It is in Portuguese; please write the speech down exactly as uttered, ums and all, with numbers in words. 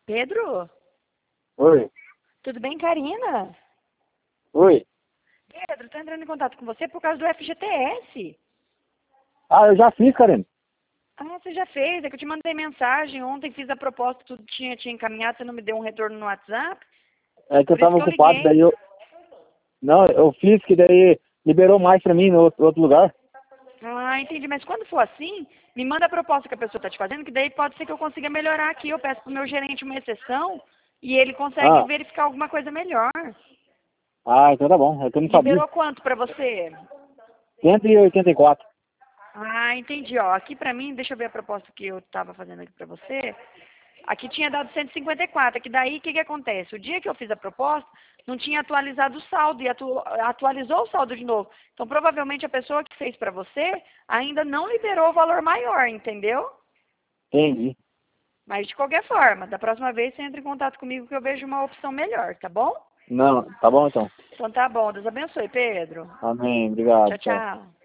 Pedro? Oi. Tudo bem, Karina? Oi. Pedro, tô entrando em contato com você por causa do F G T S. Ah, eu já fiz, Karina. Ah, você já fez. É que eu te mandei mensagem ontem, fiz a proposta, tudo tinha, tinha encaminhado, você não me deu um retorno no WhatsApp. É que eu Por isso tava que eu ocupado, liguei. daí eu... Não, eu fiz que daí liberou mais pra mim no outro, outro lugar. Ah, entendi. Mas quando for assim, me manda a proposta que a pessoa está te fazendo, que daí pode ser que eu consiga melhorar aqui. Eu peço pro meu gerente uma exceção e ele consegue Ah, verificar alguma coisa melhor. ah, então tá bom. É que eu não sabia. Liberou quanto para você? cento e oitenta e quatro. Ah, entendi. Ó, aqui pra mim, deixa eu ver a proposta que eu estava fazendo aqui pra você. Aqui tinha dado cento e cinquenta e quatro. Aqui daí, o que que acontece? O dia que eu fiz a proposta, não tinha atualizado o saldo e atu atualizou o saldo de novo. Então, provavelmente, a pessoa que fez pra você ainda não liberou o valor maior, entendeu? Entendi. Mas, de qualquer forma, da próxima vez, você entra em contato comigo que eu vejo uma opção melhor, tá bom? Não, tá bom então. Então, tá bom. Deus abençoe, Pedro. Amém. Obrigado. Tchau, Tchau. tchau.